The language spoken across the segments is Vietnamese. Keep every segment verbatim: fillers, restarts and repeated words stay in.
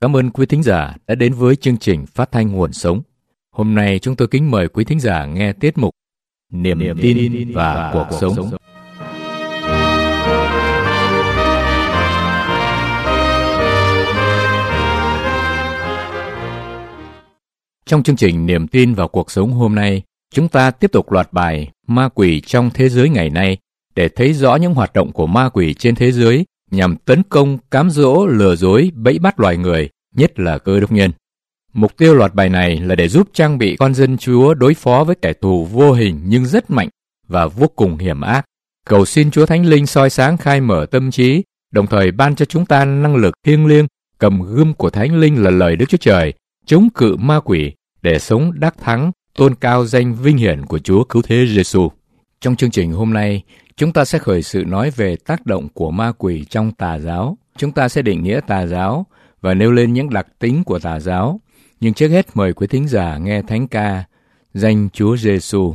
Cảm ơn quý thính giả đã đến với chương trình phát thanh Nguồn Sống. Hôm nay chúng tôi kính mời quý thính giả nghe tiết mục Niềm, Niềm tin, tin và, và cuộc, cuộc sống. sống. Trong chương trình Niềm tin vào cuộc sống hôm nay, chúng ta tiếp tục loạt bài Ma quỷ trong thế giới ngày nay để thấy rõ những hoạt động của ma quỷ trên thế giới nhằm tấn công, cám dỗ, lừa dối, bẫy bắt loài người, nhất là Cơ Đốc nhân. Mục tiêu loạt bài này là để giúp trang bị con dân Chúa đối phó với kẻ thù vô hình nhưng rất mạnh và vô cùng hiểm ác. Cầu xin Chúa Thánh Linh soi sáng khai mở tâm trí, đồng thời ban cho chúng ta năng lực thiêng liêng, cầm gươm của Thánh Linh là lời Đức Chúa Trời, chống cự ma quỷ để sống đắc thắng, tôn cao danh vinh hiển của Chúa Cứu Thế Giêsu. Trong chương trình hôm nay, chúng ta sẽ khởi sự nói về tác động của ma quỷ trong tà giáo. Chúng ta sẽ định nghĩa tà giáo và nêu lên những đặc tính của tà giáo. Nhưng trước hết mời quý thính giả nghe thánh ca Danh Chúa Giêsu.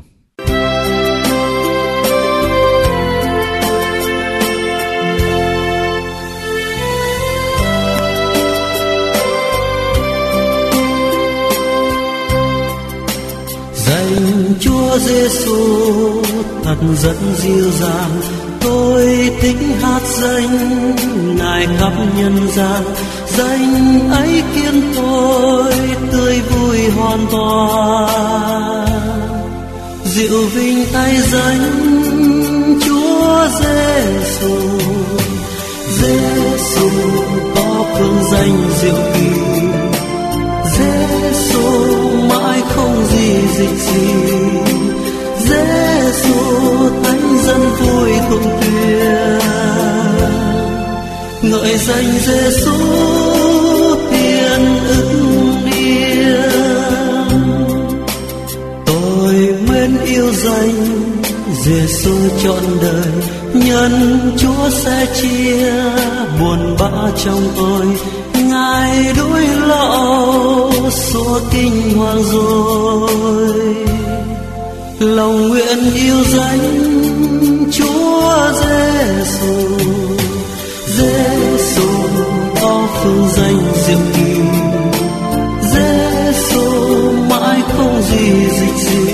Danh Chúa Giêsu thật rất dịu dàng, tôi thích hát danh Ngài khắp nhân gian. Danh ấy khiến tôi tươi vui hoàn toàn, diệu vinh thay danh Chúa Giêsu. Giêsu có phương danh diệu kỳ, Giêsu mãi không gì dịch gì. Giêsu thánh dân vui thuận tuyệt, ngợi danh Giêsu thiên ức điên. Tôi mến yêu danh Giêsu trọn đời, nhân Chúa sẽ chia buồn bã trong tôi. Ngài đuổi lọ xua kinh hoàng rồi, lòng nguyện yêu danh Chúa Giêsu. Giêsu có phương danh diệu kỳ, Giêsu mãi không gì dịch gì.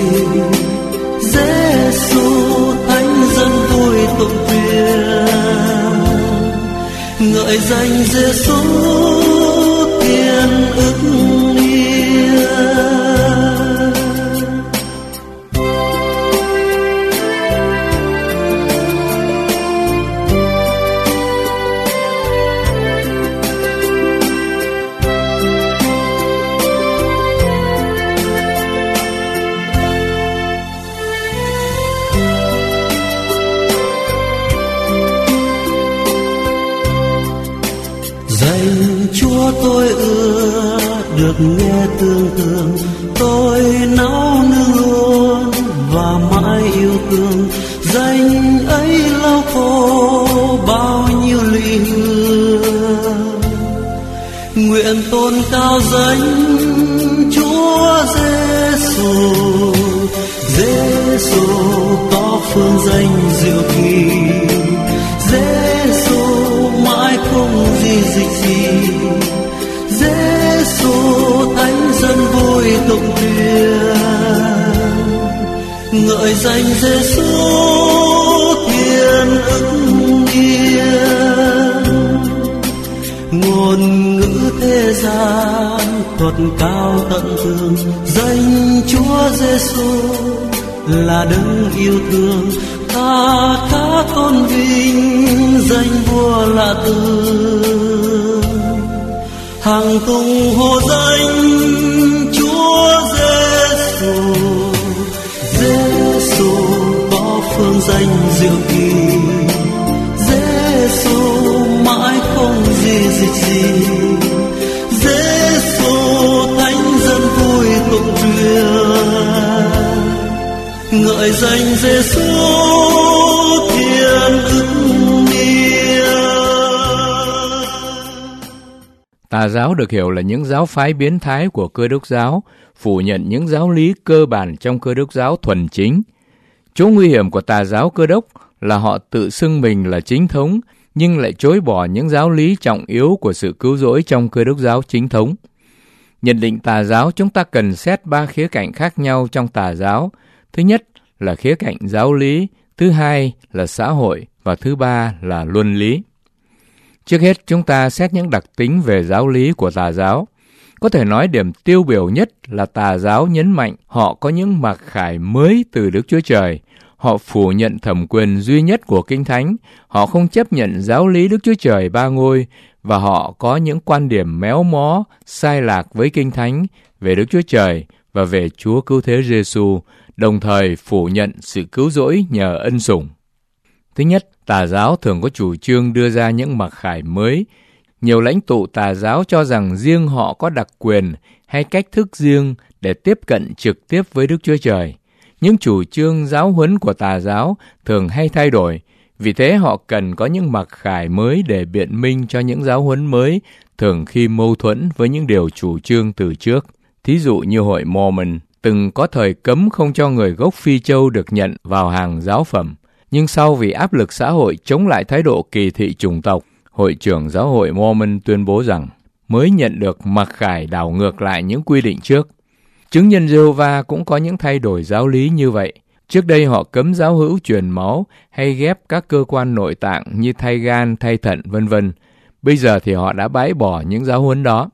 Giêsu thánh dân vui thuận tuyệt, ngợi danh Giêsu thiên ức điên. Tôi ưa được nghe tương tương, tôi náo nương luôn và mãi yêu thương. Danh ấy lau khô bao nhiêu lụy hương, nguyện tôn cao danh Chúa Giêsu. Giêsu có phương danh diệu kỳ, Giêsu mãi không gì dịch gì. Giêsu thánh dân vui tụng tuyệt, ngợi danh Giêsu thiên ức điên. Ngôn ngữ thế gian thuật cao tận thường, danh Chúa Giêsu là đấng yêu thương. Ta khá tôn vinh danh vua lạ thường, hằng tung hô danh Chúa Giêsu. Giêsu có phương danh diệu kỳ, Giêsu mãi không gì dịch gì. Giêsu thánh dân vui tụng tuyệt, ngợi danh Giêsu thiên ức điên. Tà giáo được hiểu là những giáo phái biến thái của Cơ Đốc giáo, phủ nhận những giáo lý cơ bản trong Cơ Đốc giáo thuần chính. Chỗ nguy hiểm của tà giáo Cơ Đốc là họ tự xưng mình là chính thống, nhưng lại chối bỏ những giáo lý trọng yếu của sự cứu rỗi trong Cơ Đốc giáo chính thống. Nhận định tà giáo, chúng ta cần xét ba khía cạnh khác nhau trong tà giáo. Thứ nhất là khía cạnh giáo lý, thứ hai là xã hội và thứ ba là luân lý. Trước hết, chúng ta xét những đặc tính về giáo lý của tà giáo. Có thể nói điểm tiêu biểu nhất là tà giáo nhấn mạnh họ có những mặc khải mới từ Đức Chúa Trời. Họ phủ nhận thẩm quyền duy nhất của Kinh Thánh, họ không chấp nhận giáo lý Đức Chúa Trời ba ngôi, và họ có những quan điểm méo mó, sai lạc với Kinh Thánh về Đức Chúa Trời và về Chúa Cứu Thế Giêsu, đồng thời phủ nhận sự cứu rỗi nhờ ân sủng. Thứ nhất, tà giáo thường có chủ trương đưa ra những mặc khải mới. Nhiều lãnh tụ tà giáo cho rằng riêng họ có đặc quyền hay cách thức riêng để tiếp cận trực tiếp với Đức Chúa Trời. Những chủ trương giáo huấn của tà giáo thường hay thay đổi, vì thế họ cần có những mặc khải mới để biện minh cho những giáo huấn mới, thường khi mâu thuẫn với những điều chủ trương từ trước. Thí dụ như hội Mormon từng có thời cấm không cho người gốc Phi Châu được nhận vào hàng giáo phẩm, nhưng sau vì áp lực xã hội chống lại thái độ kỳ thị chủng tộc, hội trưởng giáo hội Mormon tuyên bố rằng mới nhận được mặc khải đảo ngược lại những quy định trước. Chứng nhân Giê-hô-va cũng có những thay đổi giáo lý như vậy. Trước đây họ cấm giáo hữu truyền máu hay ghép các cơ quan nội tạng như thay gan, thay thận, vân vân. Bây giờ thì họ đã bãi bỏ những giáo huấn đó.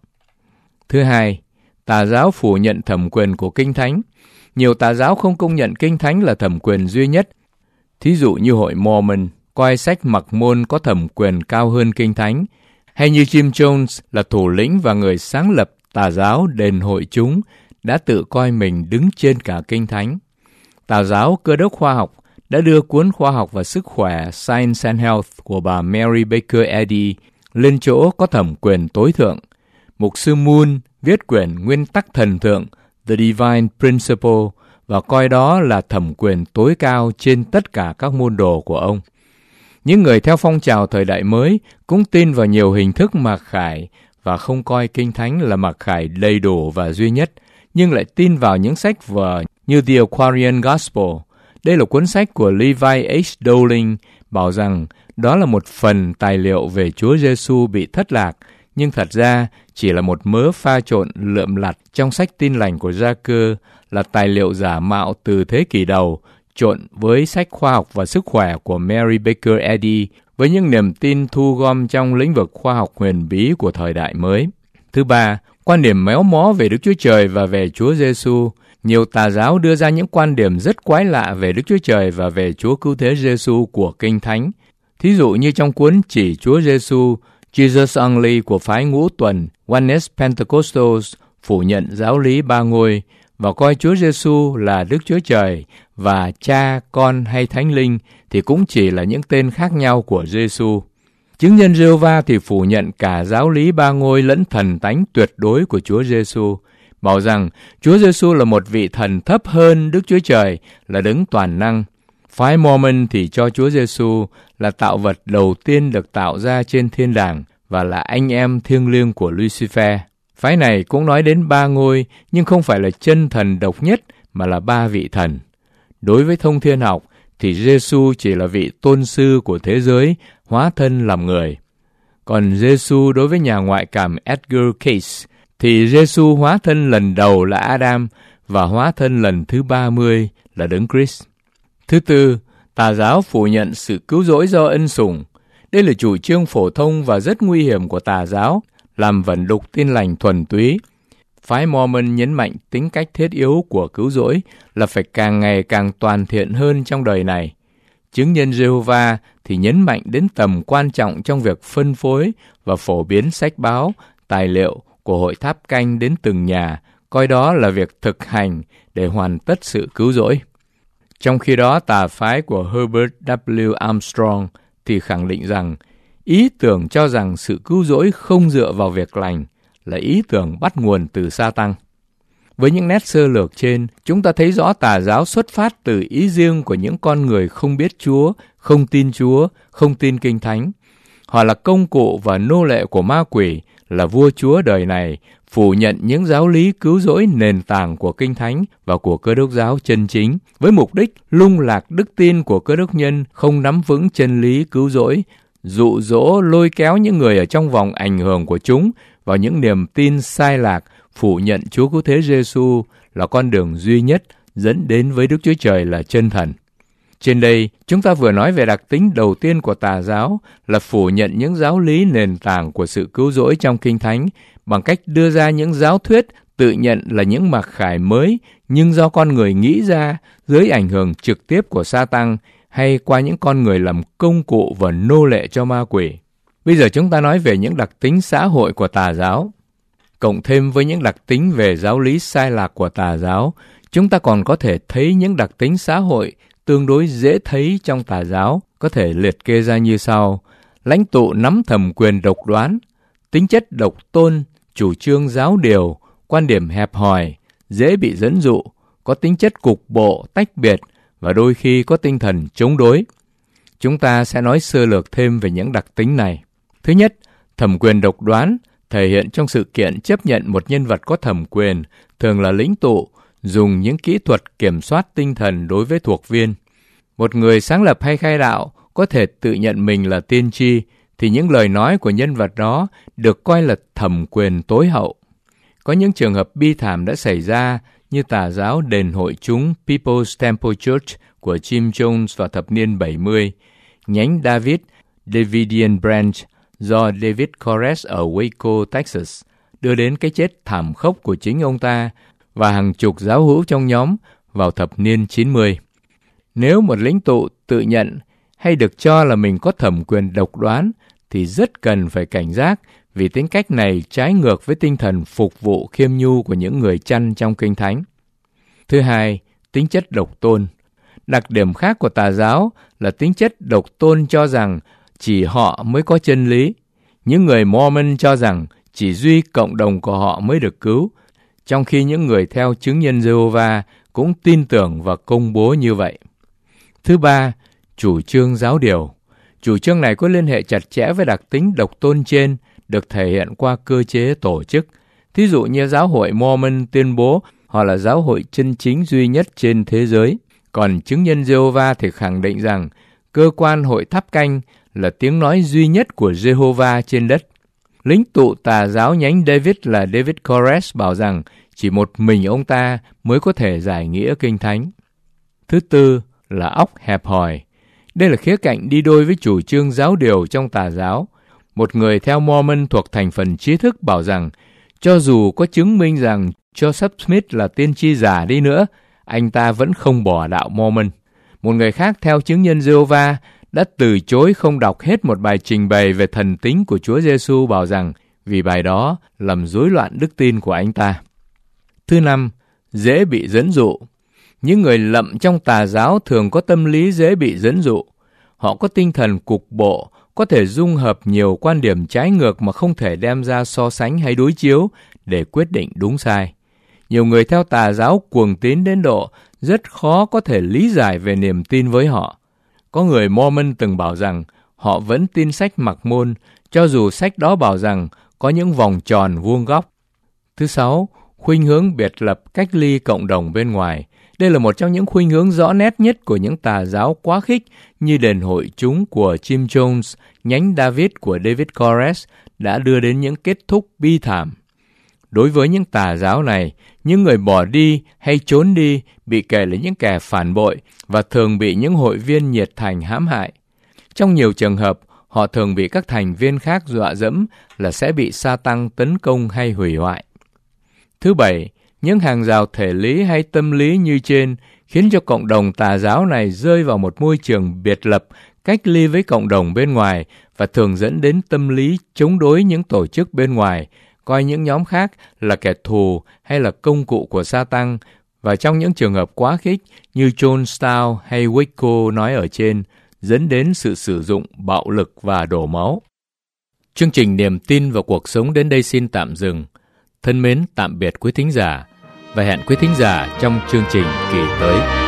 Thứ hai, tà giáo phủ nhận thẩm quyền của Kinh Thánh. Nhiều tà giáo không công nhận Kinh Thánh là thẩm quyền duy nhất. Thí dụ như hội Mormon coi sách mặc môn có thẩm quyền cao hơn Kinh Thánh, hay như Jim Jones là thủ lĩnh và người sáng lập tà giáo Đền Hội Chúng đã tự coi mình đứng trên cả Kinh Thánh. Tà giáo Cơ Đốc khoa học đã đưa cuốn Khoa học và Sức khỏe Science and Health của bà Mary Baker Eddy lên chỗ có thẩm quyền tối thượng. Mục sư Moon viết quyển Nguyên tắc thần thượng The Divine Principle và coi đó là thẩm quyền tối cao trên tất cả các môn đồ của ông. Những người theo phong trào thời đại mới cũng tin vào nhiều hình thức mặc khải và không coi Kinh Thánh là mặc khải đầy đủ và duy nhất, nhưng lại tin vào những sách vở như The Aquarian Gospel. Đây là cuốn sách của Levi H. Dowling, bảo rằng đó là một phần tài liệu về Chúa Giêsu bị thất lạc, nhưng thật ra chỉ là một mớ pha trộn lượm lặt trong sách Tin lành của Gia-cơ, là tài liệu giả mạo từ thế kỷ đầu, trộn với sách Khoa học và Sức khỏe của Mary Baker Eddy với những niềm tin thu gom trong lĩnh vực khoa học huyền bí của thời đại mới. Thứ ba, quan điểm méo mó về Đức Chúa Trời và về Chúa Giêsu. Nhiều tà giáo đưa ra những quan điểm rất quái lạ về Đức Chúa Trời và về Chúa Cứu Thế Giêsu của Kinh Thánh. Thí dụ như trong cuốn Chỉ Chúa Giêsu, Jesus Only của phái Ngũ Tuần, Oneness Pentecostals phủ nhận giáo lý ba ngôi và coi Chúa Giêsu là Đức Chúa Trời và Cha, Con hay Thánh Linh thì cũng chỉ là những tên khác nhau của Giêsu. Chứng nhân Giê-hô-va thì phủ nhận cả giáo lý ba ngôi lẫn thần tánh tuyệt đối của Chúa Giêsu, bảo rằng Chúa Giêsu là một vị thần thấp hơn Đức Chúa Trời, là đấng toàn năng. Phái Mormon thì cho Chúa Giêsu là tạo vật đầu tiên được tạo ra trên thiên đàng và là anh em thiêng liêng của Lucifer. Phái này cũng nói đến ba ngôi, nhưng không phải là chân thần độc nhất mà là ba vị thần. Đối với thông thiên học thì Giêsu chỉ là vị tôn sư của thế giới, hóa thân làm người. Còn Giêsu đối với nhà ngoại cảm Edgar Cayce thì Giêsu hóa thân lần đầu là Adam và hóa thân lần thứ ba mươi là Đấng Christ. Thứ tư, tà giáo phủ nhận sự cứu rỗi do ân sủng. Đây là chủ trương phổ thông và rất nguy hiểm của tà giáo, làm vẩn đục tin lành thuần túy. Phái Mormon nhấn mạnh tính cách thiết yếu của cứu rỗi là phải càng ngày càng toàn thiện hơn trong đời này. Chứng nhân Giê-hô-va thì nhấn mạnh đến tầm quan trọng trong việc phân phối và phổ biến sách báo, tài liệu của hội tháp canh đến từng nhà, coi đó là việc thực hành để hoàn tất sự cứu rỗi. Trong khi đó, tà phái của Herbert W. Armstrong thì khẳng định rằng ý tưởng cho rằng sự cứu rỗi không dựa vào việc lành là ý tưởng bắt nguồn từ Sa-tăng. Với những nét sơ lược trên, chúng ta thấy rõ tà giáo xuất phát từ ý riêng của những con người không biết Chúa, không tin Chúa, không tin Kinh Thánh. Họ là công cụ và nô lệ của ma quỷ, là vua chúa đời này, phủ nhận những giáo lý cứu rỗi nền tảng của Kinh Thánh và của Cơ Đốc giáo chân chính, với mục đích lung lạc đức tin của Cơ Đốc nhân không nắm vững chân lý cứu rỗi, dụ dỗ lôi kéo những người ở trong vòng ảnh hưởng của chúng vào những niềm tin sai lạc, phủ nhận Chúa Cứu Thế Giêsu là con đường duy nhất dẫn đến với Đức Chúa Trời là chân thần. Trên đây, chúng ta vừa nói về đặc tính đầu tiên của tà giáo là phủ nhận những giáo lý nền tảng của sự cứu rỗi trong Kinh Thánh bằng cách đưa ra những giáo thuyết tự nhận là những mặc khải mới nhưng do con người nghĩ ra dưới ảnh hưởng trực tiếp của Sa-tăng hay qua những con người làm công cụ và nô lệ cho ma quỷ. Bây giờ chúng ta nói về những đặc tính xã hội của tà giáo. Cộng thêm với những đặc tính về giáo lý sai lạc của tà giáo, chúng ta còn có thể thấy những đặc tính xã hội tương đối dễ thấy trong tà giáo, có thể liệt kê ra như sau: lãnh tụ nắm thẩm quyền độc đoán, tính chất độc tôn, chủ trương giáo điều, quan điểm hẹp hòi, dễ bị dẫn dụ, có tính chất cục bộ, tách biệt và đôi khi có tinh thần chống đối. Chúng ta sẽ nói sơ lược thêm về những đặc tính này. Thứ nhất, thẩm quyền độc đoán thể hiện trong sự kiện chấp nhận một nhân vật có thẩm quyền, thường là lĩnh tụ, dùng những kỹ thuật kiểm soát tinh thần đối với thuộc viên. Một người sáng lập hay khai đạo có thể tự nhận mình là tiên tri, thì những lời nói của nhân vật đó được coi là thẩm quyền tối hậu. Có những trường hợp bi thảm đã xảy ra như tà giáo đền hội chúng People's Temple Church của Jim Jones vào thập niên bảy mươi, nhánh David Davidian Branch do David Koresh ở Waco, Texas, đưa đến cái chết thảm khốc của chính ông ta và hàng chục giáo hữu trong nhóm vào thập niên chín mươi. Nếu một lĩnh tụ tự nhận hay được cho là mình có thẩm quyền độc đoán thì rất cần phải cảnh giác, vì tính cách này trái ngược với tinh thần phục vụ khiêm nhu của những người chăn trong Kinh Thánh. Thứ hai, tính chất độc tôn. Đặc điểm khác của tà giáo là tính chất độc tôn cho rằng chỉ họ mới có chân lý. Những người Mormon cho rằng chỉ duy cộng đồng của họ mới được cứu, trong khi những người theo chứng nhân Giê-hô-va cũng tin tưởng và công bố như vậy. Thứ ba, chủ trương giáo điều. Chủ trương này có liên hệ chặt chẽ với đặc tính độc tôn trên, được thể hiện qua cơ chế tổ chức. Thí dụ như giáo hội Mormon tuyên bố họ là giáo hội chân chính duy nhất trên thế giới, còn chứng nhân Giê-hô-va thì khẳng định rằng cơ quan hội tháp canh là tiếng nói duy nhất của Giê-hô-va trên đất. Lĩnh tụ tà giáo nhánh David là David Koresh bảo rằng chỉ một mình ông ta mới có thể giải nghĩa Kinh Thánh. Thứ tư là óc hẹp hòi. Đây là khía cạnh đi đôi với chủ trương giáo điều trong tà giáo. Một người theo Mormon thuộc thành phần trí thức bảo rằng cho dù có chứng minh rằng Joseph Smith là tiên tri giả đi nữa, anh ta vẫn không bỏ đạo Mormon. Một người khác theo chứng nhân Giê-hô-va đã từ chối không đọc hết một bài trình bày về thần tính của Chúa Giêsu, bảo rằng vì bài đó làm rối loạn đức tin của anh ta. Thứ năm, dễ bị dẫn dụ. Những người lậm trong tà giáo thường có tâm lý dễ bị dẫn dụ. Họ có tinh thần cục bộ, có thể dung hợp nhiều quan điểm trái ngược mà không thể đem ra so sánh hay đối chiếu để quyết định đúng sai. Nhiều người theo tà giáo cuồng tín đến độ rất khó có thể lý giải về niềm tin với họ. Có người Mormon từng bảo rằng họ vẫn tin sách Mặc Môn, cho dù sách đó bảo rằng có những vòng tròn vuông góc. Thứ sáu, khuynh hướng biệt lập cách ly cộng đồng bên ngoài. Đây là một trong những khuynh hướng rõ nét nhất của những tà giáo quá khích như đền hội chúng của Jim Jones, nhánh David của David Koresh đã đưa đến những kết thúc bi thảm. Đối với những tà giáo này, những người bỏ đi hay trốn đi bị kể là những kẻ phản bội và thường bị những hội viên nhiệt thành hãm hại. Trong nhiều trường hợp, họ thường bị các thành viên khác dọa dẫm là sẽ bị Sa-tăng tấn công hay hủy hoại. Thứ bảy, những hàng rào thể lý hay tâm lý như trên khiến cho cộng đồng tà giáo này rơi vào một môi trường biệt lập, cách ly với cộng đồng bên ngoài và thường dẫn đến tâm lý chống đối những tổ chức bên ngoài, coi những nhóm khác là kẻ thù hay là công cụ của Sa-tăng, và trong những trường hợp quá khích như Jonestown hay Waco nói ở trên, dẫn đến sự sử dụng bạo lực và đổ máu. Chương trình Niềm tin và cuộc sống đến đây xin tạm dừng. Thân mến tạm biệt quý thính giả và hẹn quý thính giả trong chương trình kỳ tới.